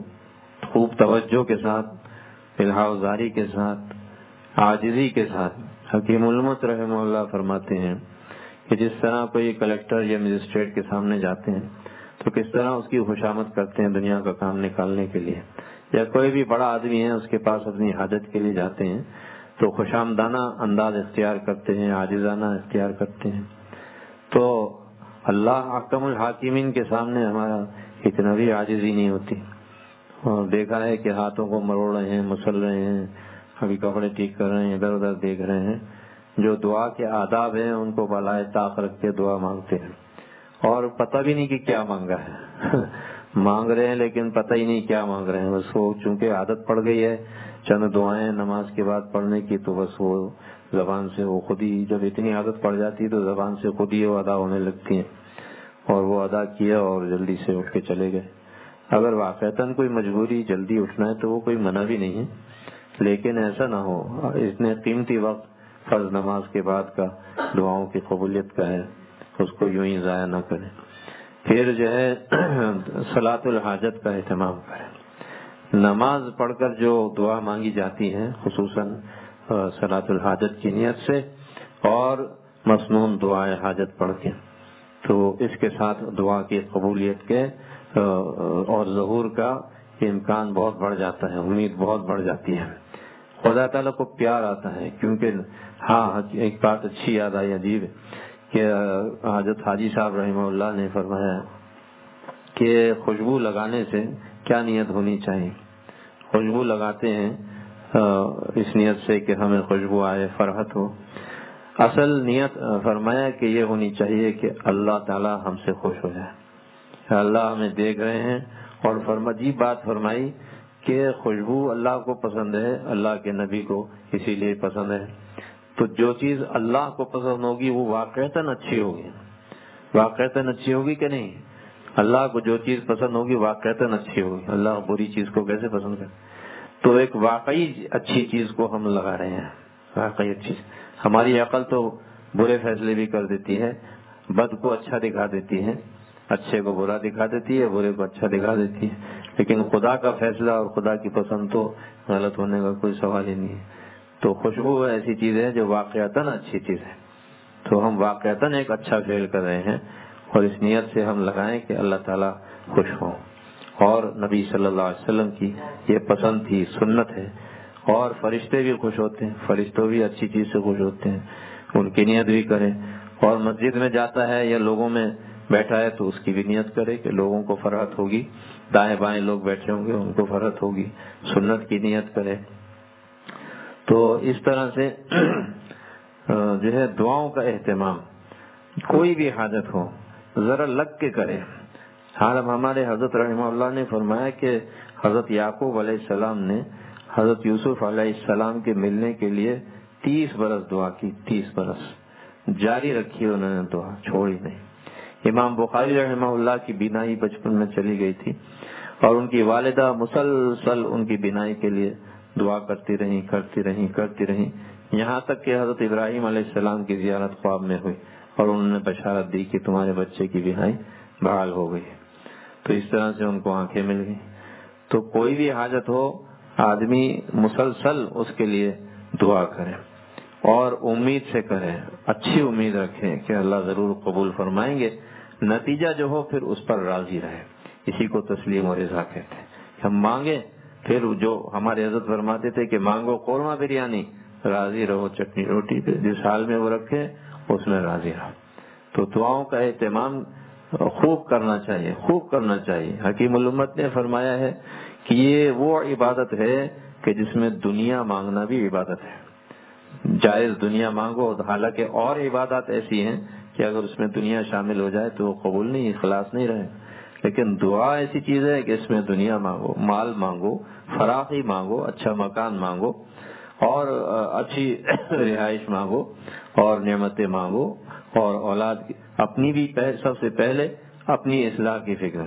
خوب توجہ کے ساتھ، الحاظاری کے ساتھ، عاجزی کے ساتھ۔ حکیم المت رحمہ اللہ فرماتے ہیں کہ جس طرح کوئی کلیکٹر یا مجسٹریٹ کے سامنے جاتے ہیں تو کس طرح اس کی خوشامد کرتے ہیں دنیا کا کام نکالنے کے لیے، یا کوئی بھی بڑا آدمی ہے اس کے پاس اپنی حاجت کے لیے جاتے ہیں تو خوشامدانہ انداز اختیار کرتے ہیں، عاجزانہ اختیار کرتے ہیں۔ تو اللہ احکم الحاکمین کے سامنے ہمارا اتنا بھی عاجزی نہیں ہوتی، اور دیکھا ہے کہ ہاتھوں کو مروڑ رہے ہیں، مسل رہے ہیں، ابھی کپڑے ٹھیک کر رہے ہیں، ادھر ادھر دیکھ رہے ہیں۔ جو دعا کے آداب ہیں ان کو بالائے طاق رکھ کے دعا مانگتے ہیں، اور پتہ بھی نہیں کہ کیا مانگا ہے مانگ رہے ہیں لیکن پتہ ہی نہیں کیا مانگ رہے ہیں. بس وہ چونکہ عادت پڑ گئی ہے چند دعائیں نماز کے بعد پڑھنے کی، تو بس وہ زبان سے وہ خود ہی، جب اتنی عادت پڑ جاتی ہے تو زبان سے خود ہی وہ ادا ہونے لگتی ہیں، اور وہ ادا کیا اور جلدی سے اٹھ کے چلے گئے. اگر واقعتاً کوئی مجبوری جلدی اٹھنا ہے تو وہ کوئی منع بھی نہیں ہے، لیکن ایسا نہ ہو اتنے قیمتی وقت فرض نماز کے بعد کا دعاؤں کی قبولیت کا ہے، اس کو یوں ہی ضائع نہ کریں. پھر جو ہے صلاۃ الحاجت کا اہتمام کریں. نماز پڑھ کر جو دعا مانگی جاتی ہے خصوصاً صلاۃ الحاجت کی نیت سے اور مسنون دعائے حاجت پڑھ کے، تو اس کے ساتھ دعا کی قبولیت کے اور ظہور کا امکان بہت بڑھ جاتا ہے، امید بہت بڑھ جاتی ہے، خدا تعالیٰ کو پیار آتا ہے. کیونکہ ہاں ایک بات اچھی یاد آئی عجیب کہ حضرت حاجی صاحب رحمہ اللہ نے فرمایا کہ خوشبو لگانے سے کیا نیت ہونی چاہیے. خوشبو لگاتے ہیں اس نیت سے کہ ہمیں خوشبو آئے، فرحت ہو. اصل نیت فرمایا کہ یہ ہونی چاہیے کہ اللہ تعالیٰ ہم سے خوش ہو جائے. اللہ ہمیں دیکھ رہے ہیں اور عجیب بات فرمائی کہ خوشبو اللہ کو پسند ہے، اللہ کے نبی کو اسی لیے پسند ہے. تو جو چیز اللہ کو پسند ہوگی وہ واقعتاً اچھی ہوگی. واقعتاً اچھی ہوگی کہ نہیں؟ اللہ کو جو چیز پسند ہوگی واقعتاً اچھی ہوگی. اللہ بری چیز کو کیسے پسند کرے؟ تو ایک واقعی اچھی چیز کو ہم لگا رہے ہیں. واقعی اچھی، ہماری عقل تو برے فیصلے بھی کر دیتی ہے، بد کو اچھا دکھا دیتی ہے، اچھے کو برا دکھا دیتی ہے، برے کو اچھا دکھا دیتی ہے. لیکن خدا کا فیصلہ اور خدا کی پسند تو غلط ہونے کا کوئی سوال ہی نہیں ہے. تو خوشبو ایسی چیز ہے جو واقعتاً اچھی چیز ہے. تو ہم واقعتاً ایک اچھا فعل کر رہے ہیں اور اس نیت سے ہم لگائیں کہ اللہ تعالیٰ خوش ہوں. اور نبی صلی اللہ علیہ وسلم کی یہ پسند تھی، سنت ہے. اور فرشتے بھی خوش ہوتے ہیں، فرشتوں بھی اچھی چیز سے خوش ہوتے ہیں، ان کی نیت بھی کریں. اور مسجد میں جاتا ہے یا لوگوں میں بیٹھا ہے تو اس کی بھی نیت کرے کہ لوگوں کو فرحت ہوگی، دائیں بائیں لوگ بیٹھے ہوں گے ان کو فرحت ہوگی، سنت کی نیت کرے. تو اس طرح سے جو ہے دعاؤں کا اہتمام، کوئی بھی حاجت ہو ذرا لگ کے کرے. ہمارے حضرت رحمہ اللہ نے فرمایا کہ حضرت یعقوب علیہ السلام نے حضرت یوسف علیہ السلام کے ملنے کے لیے 30 برس دعا کی. 30 برس جاری رکھی انہوں نے دعا، چھوڑی نہیں. امام بخاری رحمہ اللہ کی بینائی بچپن میں چلی گئی تھی اور ان کی والدہ مسلسل ان کی بینائی کے لیے دعا کرتی رہیں یہاں تک کہ حضرت ابراہیم علیہ السلام کی زیارت خواب میں ہوئی اور انہوں نے بشارت دی کہ تمہارے بچے کی بینائی بحال ہو گئی. تو اس طرح سے ان کو آنکھیں مل گئی. تو کوئی بھی حاجت ہو آدمی مسلسل اس کے لیے دعا کرے اور امید سے کرے، اچھی امید رکھے کہ اللہ ضرور قبول فرمائیں گے. نتیجہ جو ہو پھر اس پر راضی رہے، اسی کو تسلیم و رضا کہتے ہیں. ہم مانگیں، پھر جو ہمارے حضرت فرماتے تھے کہ مانگو قورمہ بریانی، راضی رہو چٹنی روٹی پہ. جس حال میں وہ رکھے اس میں راضی رہو. تو دعاؤں کا اہتمام خوب کرنا چاہیے. حکیم الامت نے فرمایا ہے کہ یہ وہ عبادت ہے کہ جس میں دنیا مانگنا بھی عبادت ہے. جائز دنیا مانگو، حالانکہ اور عبادات ایسی ہیں کہ اگر اس میں دنیا شامل ہو جائے تو وہ قبول نہیں، اخلاص نہیں رہے. لیکن دعا ایسی چیز ہے کہ اس میں دنیا مانگو، مال مانگو، فراخی مانگو، اچھا مکان مانگو اور اچھی رہائش مانگو اور نعمتیں مانگو اور اولاد کی اپنی بھی سب سے پہلے اپنی اصلاح کی فکر،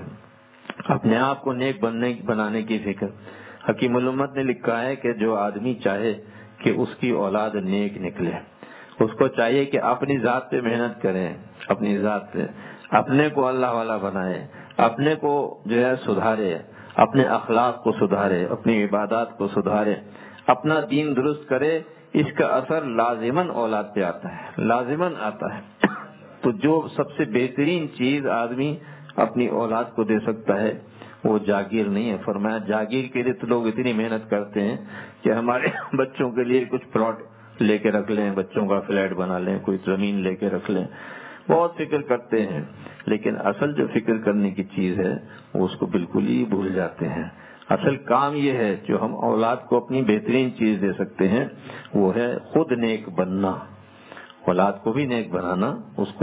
اپنے آپ کو نیک بنانے کی فکر. حکیم الامت نے لکھا ہے کہ جو آدمی چاہے کہ اس کی اولاد نیک نکلے، اس کو چاہیے کہ اپنی ذات پہ محنت کرے، اپنی ذات پہ اپنے کو اللہ والا بنائے، اپنے کو جو ہے سدھارے، اپنے اخلاق کو سدھارے، اپنی عبادات کو سدھارے، اپنا دین درست کرے. اس کا اثر لازماً اولاد پہ آتا ہے، لازماً آتا ہے. تو جو سب سے بہترین چیز آدمی اپنی اولاد کو دے سکتا ہے وہ جاگیر نہیں ہے. فرمایا جاگیر کے لیے تو لوگ اتنی محنت کرتے ہیں کہ ہمارے بچوں کے لیے کچھ پلاٹ لے کے رکھ لیں، بچوں کا فلیٹ بنا لیں، کوئی زمین لے کے رکھ لیں، بہت فکر کرتے ہیں. لیکن اصل جو فکر کرنے کی چیز ہے وہ اس کو بالکل ہی بھول جاتے ہیں. اصل کام یہ ہے جو ہم اولاد کو اپنی بہترین چیز دے سکتے ہیں وہ ہے خود نیک بننا، اولاد کو بھی نیک بنانا، اس کو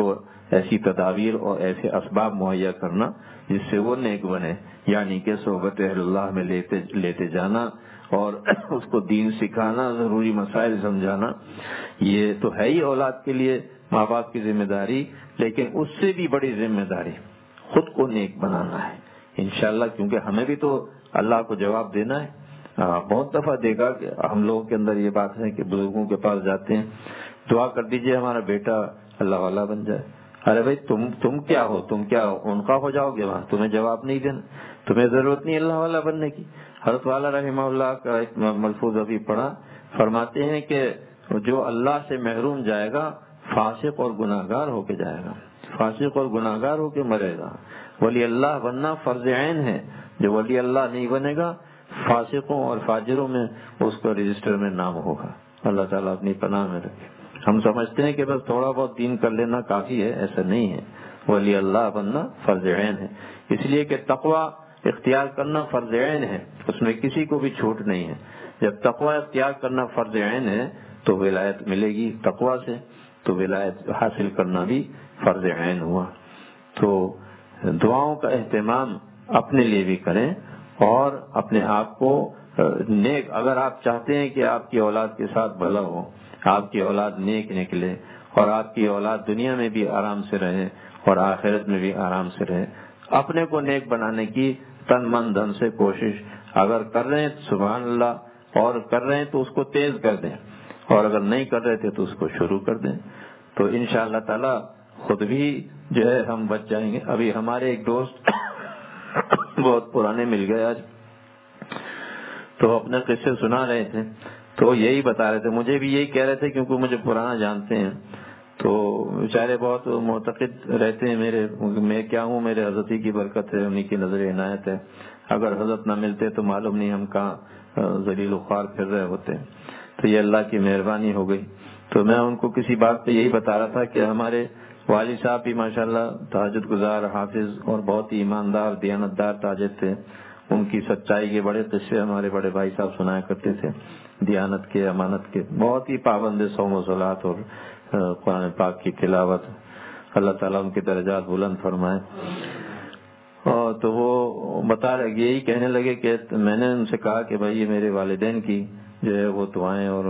ایسی تدابیر اور ایسے اسباب مہیا کرنا جس سے وہ نیک بنے، یعنی کہ صحبت اہل اللہ میں لیتے جانا اور اس کو دین سکھانا، ضروری مسائل سمجھانا، یہ تو ہے ہی اولاد کے لیے ماں باپ کی ذمہ داری، لیکن اس سے بھی بڑی ذمہ داری خود کو نیک بنانا ہے انشاءاللہ، کیونکہ ہمیں بھی تو اللہ کو جواب دینا ہے۔ بہت دفعہ دیکھا کہ ہم لوگوں کے اندر یہ بات ہے کہ بزرگوں کے پاس جاتے ہیں، دعا کر دیجئے ہمارا بیٹا اللہ والا بن جائے۔ ارے بھائی تم کیا ہو؟ تم کیا ان کا ہو جاؤ گے وہاں؟ تمہیں جواب نہیں دینا، تمہیں ضرورت نہیں اللہ والا بننے کی۔ حضرت والا رحمہ اللہ کا ایک ملفوظ ابھی پڑھا، فرماتے ہیں کہ جو اللہ سے محروم جائے گا فاسق اور گناہگار ہو کے جائے گا، فاسق اور گناہگار ہو کے مرے گا۔ ولی اللہ بننا فرض عین ہے، جو ولی اللہ نہیں بنے گا فاسقوں اور فاجروں میں اس کا رجسٹر میں نام ہوگا۔ اللہ تعالیٰ اپنی پناہ میں رکھے۔ ہم سمجھتے ہیں کہ بس تھوڑا بہت دین کر لینا کافی ہے، ایسا نہیں ہے، ولی اللہ بننا فرض عین ہے۔ اس لیے کہ تقوی اختیار کرنا فرض عین ہے، اس میں کسی کو بھی چھوٹ نہیں ہے۔ جب تقوی اختیار کرنا فرض عین ہے تو ولایت ملے گی تقوی سے، تو ولایت حاصل کرنا بھی فرض عین ہوا۔ تو دعاؤں کا اہتمام اپنے لیے بھی کریں اور اپنے آپ کو نیک، اگر آپ چاہتے ہیں کہ آپ کی اولاد کے ساتھ بھلا ہو، آپ کی اولاد نیک نکلے اور آپ کی اولاد دنیا میں بھی آرام سے رہے اور آخرت میں بھی آرام سے رہے، اپنے کو نیک بنانے کی تن من دھن سے کوشش اگر کر رہے ہیں سبحان اللہ، اور کر رہے ہیں تو اس کو تیز کر دیں، اور اگر نہیں کر رہے تھے تو اس کو شروع کر دیں، تو انشاءاللہ تعالی خود بھی جو ہے ہم بچ جائیں گے۔ ابھی ہمارے ایک دوست بہت پرانے مل گئے آج، تو اپنے قصے سنا رہے تھے، تو یہی بتا رہے تھے، مجھے بھی یہی کہہ رہے تھے کیونکہ مجھے پرانا جانتے ہیں، تو بیچارے بہت معتقد رہتے ہیں میرے، میں کیا ہوں، میرے حضرت ہی کی برکت ہے، انہی کی نظر عنایت ہے، اگر حضرت نہ ملتے تو معلوم نہیں ہم کہاں ذلیل و خوار پھر رہے ہوتے، تو یہ اللہ کی مہربانی ہو گئی۔ تو میں ان کو کسی بات پہ یہی بتا رہا تھا کہ ہمارے والد صاحب بھی ماشاءاللہ تہجد گزار، حافظ اور بہت ہی ایماندار دیانتدار تاجر تھے، ان کی سچائی کے بڑے قصے ہمارے بڑے بھائی صاحب سنایا کرتے تھے، دیانت کے، امانت کے، بہت ہی پابند صوم و صلات اور قرآن پاک کی تلاوت، اللہ تعالیٰ ان کے درجات بلند فرمائے۔ اور تو وہ بتا رہے، یہی کہنے لگے کہ میں نے ان سے کہا کہ بھائی یہ میرے والدین کی جو ہے وہ دعائیں اور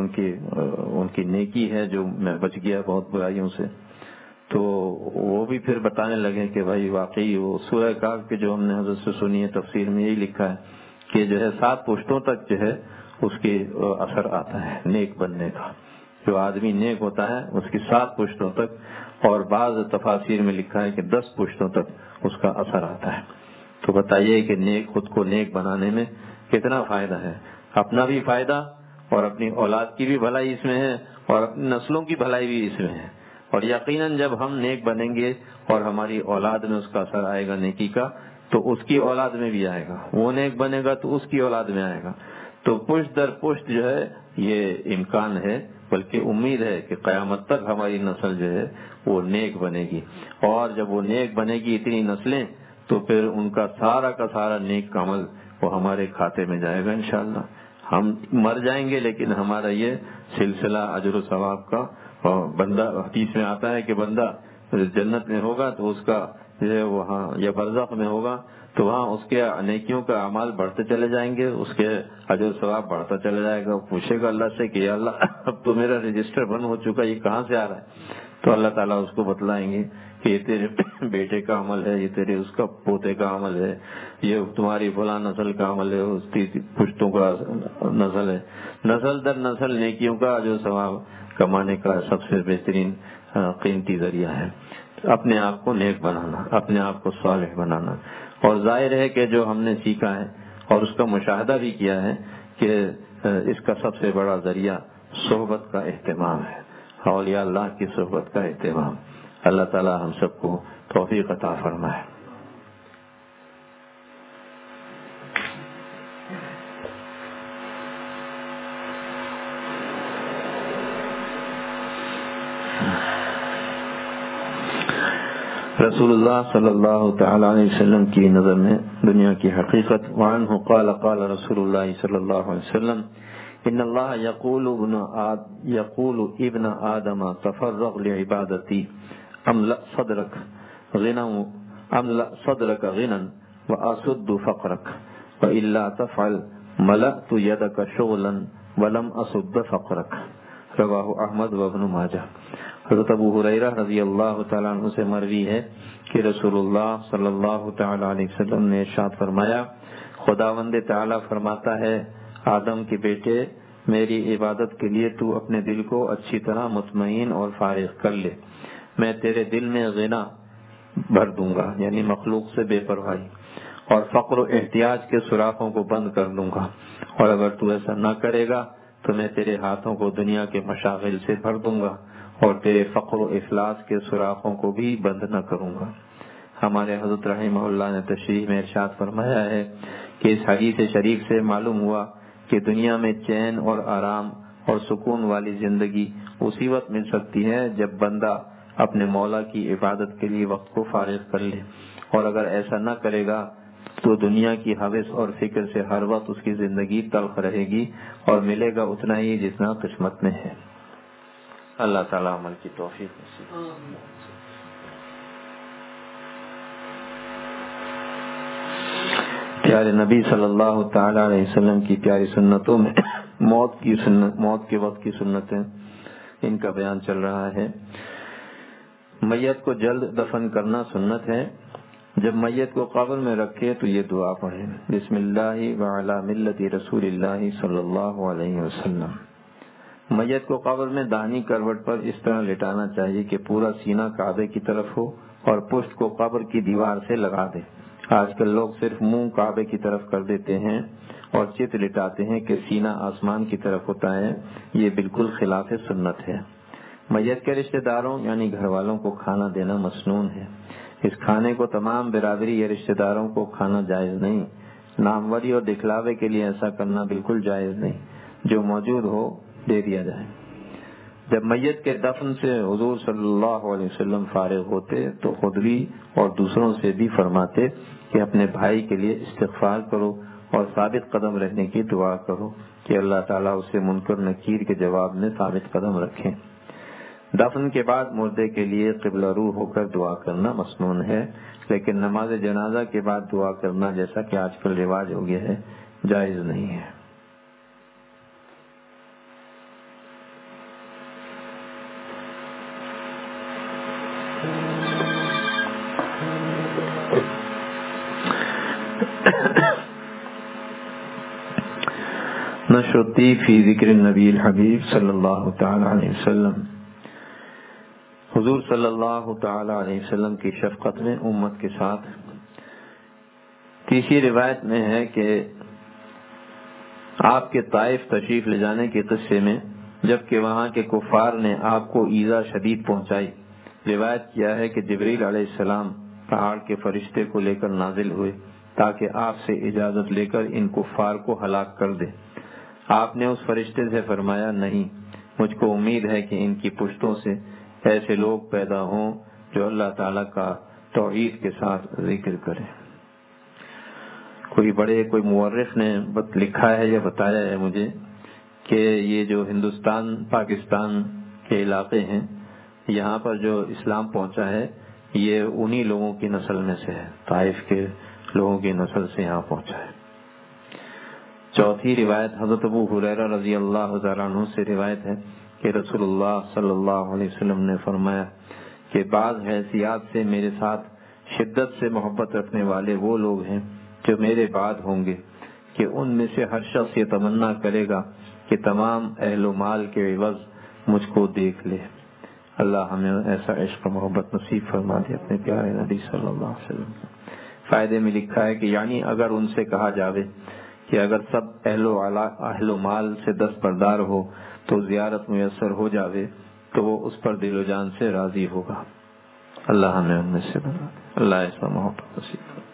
ان کی نیکی ہے جو میں بچ گیا بہت برائیوں سے۔ تو وہ بھی پھر بتانے لگے کہ بھائی واقعی وہ سورہ کہف کے جو ہم نے حضرت سے سنی ہے تفسیر میں یہی لکھا ہے کہ جو ہے 7 پشتوں تک جو ہے اس کے اثر آتا ہے نیک بننے کا، جو آدمی نیک ہوتا ہے اس کی 7 پشتوں تک، اور بعض تفاسیر میں لکھا ہے کہ 10 پشتوں تک اس کا اثر آتا ہے۔ تو بتائیے کہ نیک، خود کو نیک بنانے میں کتنا فائدہ ہے، اپنا بھی فائدہ اور اپنی اولاد کی بھی بھلائی اس میں ہے اور اپنی نسلوں کی بھلائی بھی اس میں ہے، اور یقیناً جب ہم نیک بنیں گے اور ہماری اولاد میں اس کا اثر آئے گا نیکی کا، تو اس کی اولاد میں بھی آئے گا، وہ نیک بنے گا تو اس کی اولاد میں آئے گا، تو پشت در پشت جو ہے یہ امکان ہے، بلکہ امید ہے کہ قیامت تک ہماری نسل جو ہے وہ نیک بنے گی، اور جب وہ نیک بنے گی اتنی نسلیں تو پھر ان کا سارا نیک عمل وہ ہمارے کھاتے میں جائے گا انشاءاللہ۔ ہم مر جائیں گے لیکن ہمارا یہ سلسلہ اجر و ثواب کا، اور بندہ حدیث میں آتا ہے کہ بندہ جنت میں ہوگا تو اس کا جو ہے وہاں، یا برزخ میں ہوگا تو وہاں اس کے نیکیوں کا اعمال بڑھتے چلے جائیں گے، اس کے اجر و ثواب بڑھتا چلا جائے گا، پوچھے گا اللہ سے کہ یا اللہ اب تو میرا رجسٹر بند ہو چکا، یہ کہاں سے آ رہا ہے؟ تو اللہ تعالیٰ اس کو بتلائیں گے کہ یہ تیرے بیٹے کا عمل ہے، یہ تیرے اس کا پوتے کا عمل ہے، یہ تمہاری فلاں نسل کا عمل ہے، اس کی پشتوں کا نسل ہے، نسل در نسل نیکیوں کا جو ثواب کمانے کا سب سے بہترین قیمتی ذریعہ ہے۔ اپنے آپ کو نیک بنانا، اپنے آپ کو صالح بنانا، اور ظاہر ہے کہ جو ہم نے سیکھا ہے اور اس کا مشاہدہ بھی کیا ہے کہ اس کا سب سے بڑا ذریعہ صحبت کا اہتمام ہے، اولیاء اللہ کی صحبت کا اہتمام۔ اللہ تعالی ہم سب کو توفیق عطا فرمائے۔ رسول اللہ صلی اللہ تعالی علیہ وسلم کی نظر میں دنیا کی حقیقت، وعنہ قال قال رسول اللہ صلی اللہ علیہ وسلم ان اللہ یقول ابن آدم تفرغ لعبادتی املأ صدرك غنا واسد فقرك والا تفعل ملأت يدك شغلا ولم اسد فقرك رواہ احمد و ابن ماجہ۔ حضرت ابو ہریرہ رضی اللہ تعالیٰ عنہ سے مروی ہے کہ رسول اللہ صلی اللہ تعالیٰ علیہ وسلم نے ارشاد فرمایا، خداوند تعالیٰ فرماتا ہے، آدم کے بیٹے، میری عبادت کے لیے تو اپنے دل کو اچھی طرح مطمئن اور فارغ کر لے، میں تیرے دل میں غنا بھر دوں گا، یعنی مخلوق سے بے پرواہی، اور فقر و احتیاج کے سوراخوں کو بند کر دوں گا، اور اگر تو ایسا نہ کرے گا تو میں تیرے ہاتھوں کو دنیا کے مشاغل سے بھر دوں گا اور تیرے فقر و افلاس کے سوراخوں کو بھی بند نہ کروں گا۔ ہمارے حضرت رحمہ اللہ نے تشریح میں ارشاد فرمایا ہے کہ اس حدیث شریف سے معلوم ہوا کہ دنیا میں چین اور آرام اور سکون والی زندگی اسی وقت مل سکتی ہے جب بندہ اپنے مولا کی عبادت کے لیے وقت کو فارغ کر لے، اور اگر ایسا نہ کرے گا تو دنیا کی حوث اور فکر سے ہر وقت اس کی زندگی تلخ رہے گی اور ملے گا اتنا ہی جتنا قسمت میں ہے۔ اللہ تعالیٰ عمل کی توفیق نصیب۔ پیارے نبی صلی اللہ تعالی علیہ وسلم کی پیاری سنتوں میں موت کے وقت کی سنتیں، ان کا بیان چل رہا ہے۔ میت کو جلد دفن کرنا سنت ہے۔ جب میت کو قبر میں رکھے تو یہ دعا پڑھیں، بسم اللہ وعلی ملت رسول اللہ صلی اللہ علیہ وسلم۔ میت کو قبر میں داہنی کروٹ پر اس طرح لٹانا چاہیے کہ پورا سینہ کعبے کی طرف ہو اور پشت کو قبر کی دیوار سے لگا دے۔ آج کل لوگ صرف منہ کعبے کی طرف کر دیتے ہیں اور چت لٹاتے ہیں کہ سینہ آسمان کی طرف ہوتا ہے، یہ بالکل خلاف سنت ہے۔ میت کے رشتہ داروں یعنی گھر والوں کو کھانا دینا مسنون ہے۔ اس کھانے کو تمام برادری یا رشتہ داروں کو کھانا جائز نہیں، ناموری اور دکھلاوے کے لیے ایسا کرنا بالکل جائز نہیں، جو موجود ہو دے دیا جائے۔ جب میت کے دفن سے حضور صلی اللہ علیہ وسلم فارغ ہوتے تو خود بھی اور دوسروں سے بھی فرماتے کہ اپنے بھائی کے لیے استغفار کرو اور ثابت قدم رہنے کی دعا کرو کہ اللہ تعالیٰ اسے منکر نکیر کے جواب میں ثابت قدم رکھے۔ دفن کے بعد مردے کے لیے قبلہ رو ہو کر دعا کرنا مسنون ہے، لیکن نماز جنازہ کے بعد دعا کرنا جیسا کہ آج کل رواج ہو گیا ہے جائز نہیں ہے۔ نشرتی فی ذکر النبی الحبیب صلی اللہ تعالی علیہ وسلم۔ حضور صلی اللہ تعالی علیہ وسلم کی شفقت میں امت کے ساتھ۔ تیسری روایت میں ہے کہ آپ کے طائف تشریف لے جانے کے قصے میں جبکہ وہاں کے کفار نے آپ کو ایذا شدید پہنچائی، روایت کیا ہے کہ جبریل علیہ السلام پہاڑ کے فرشتے کو لے کر نازل ہوئے تاکہ آپ سے اجازت لے کر ان کفار کو ہلاک کر دے۔ آپ نے اس فرشتے سے فرمایا، نہیں، مجھ کو امید ہے کہ ان کی پشتوں سے ایسے لوگ پیدا ہوں جو اللہ تعالیٰ کا توحید کے ساتھ ذکر کریں۔ کوئی مورخ نے لکھا ہے یا بتایا ہے مجھے کہ یہ جو ہندوستان پاکستان کے علاقے ہیں یہاں پر جو اسلام پہنچا ہے یہ انہی لوگوں کی نسل میں سے ہے، طائف کے لوگوں کی نسل سے یہاں پہنچا ہے۔ چوتھی روایت حضرت ابو ہریرہ رضی اللہ تعالیٰ عنہ سے روایت ہے کہ رسول اللہ صلی اللہ علیہ وسلم نے فرمایا کہ بعض حیثیات سے میرے ساتھ شدت سے محبت رکھنے والے وہ لوگ ہیں جو میرے بعد ہوں گے کہ ان میں سے ہر شخص یہ تمنا کرے گا کہ تمام اہل و مال کے عوض مجھ کو دیکھ لے۔ اللہ ہمیں ایسا عشق و محبت نصیب فرما دے اپنے پیارے نبی صلی اللہ علیہ وسلم۔ فائدے میں لکھا ہے کہ یعنی اگر ان سے کہا جاوے کہ اگر سب اہل و مال سے دستبردار ہو تو زیارت میسر ہو جاوے تو وہ اس پر دل و جان سے راضی ہوگا۔ اللہ ہمیں ان میں سے بنا دے، اللہ ایسا محبت نصیب فرما۔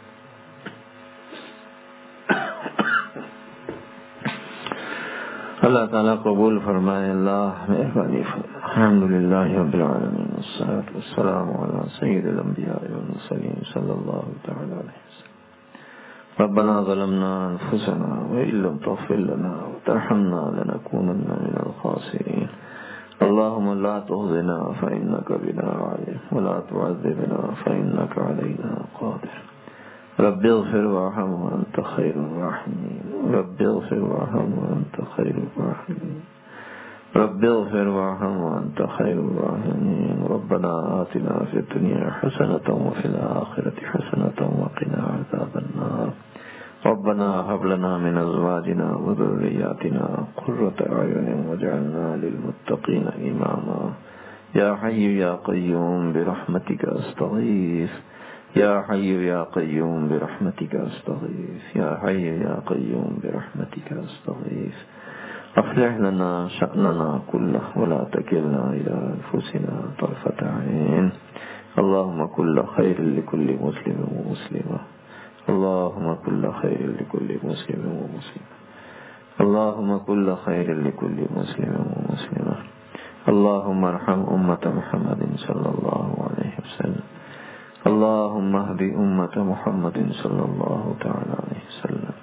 اللہ تعالیٰ قبول فرمائے، اللہ مہربانی فرمائے۔ الحمدللہ رب العالمین والصلاة والسلام علی سید الانبیاء والمرسلین صلی اللہ تعالی علیہ وسلم۔ ربنا ظلمنا انفسنا وإن لم تغفر لنا وترحمنا لنكونن من الخاسرين۔ اللهم لا تخزنا فإنك بنا عالم ولا تعذبنا فإنك علينا قادر رب اغفر وارحم وأنت خير الراحمين رب اغفر وارحم وأنت خير الراحمين رب اغفر وارحم وأنت خير الراحمين ربنا آتنا في الدنيا حسنة وفي الآخرة حسنة وقنا عذاب النار ربنا هب لنا من أزواجنا وذرياتنا قرة أعين واجعلنا للمتقين إماما يا حي يا قيوم برحمتك أستغيث يا حي يا قيوم برحمتك أستغيث يا حي يا قيوم برحمتك أستغيث أصلح لنا شأننا كله ولا تكلنا إلى أنفسنا طرفة عين اللهم كل خير لكل مسلم ومسلمة اللهم كل خير لكل مسلم ومسلمة اللهم كل خير لكل مسلم ومسلمة اللهم ارحم أمة محمد صلى الله عليه وسلم اللهم اهد أمة محمد صلى الله تعالى عليه وسلم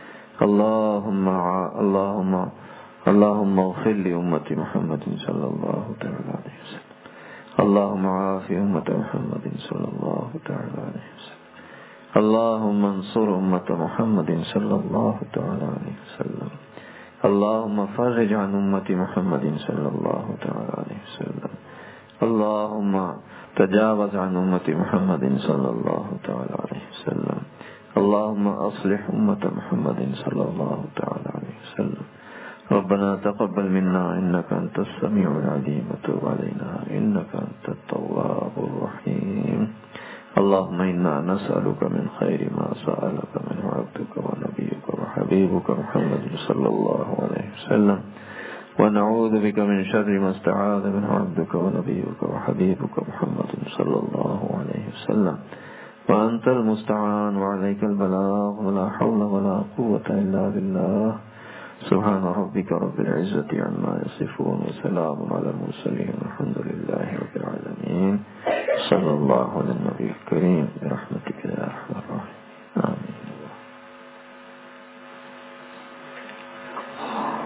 اللهم اغفر لأمة محمد صلى الله تعالى عليه وسلم اللهم عاف أمة محمد صلى الله تعالى عليه وسلم اللهم انصر أمة محمد صلى الله تعالى عليه وسلم اللهم فرج عن أمة محمد صلى الله تعالى عليه وسلم اللهم تجاوز عن أمة محمد صلى الله تعالى عليه وسلم اللهم أصلح أمة محمد صلى الله تعالى عليه وسلم ربنا تقبل منا إنك أنت السميع العليم وتب علينا إنك أنت التواب الرحيم اللهم إنا نسألك من خير ما سألك من عبدك ونبيك وحبيبك محمد صلى الله عليه وسلم ونعوذ بك من شر ما استعاذ من عبدك ونبيك وحبيبك محمد صلى الله عليه وسلم وأنت المستعان وعليك البلاغ ولا حول ولا قوة إلا بالله سبحان ربك رب العزة عما يصفون وسلام على المرسلين الحمد لله رب العالمين صلى الله على النبي الكريم برحمتك يا أرحم الراحمين آمين.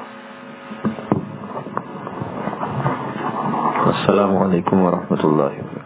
السلام علیکم ورحمۃ اللہ وبرکاتہ.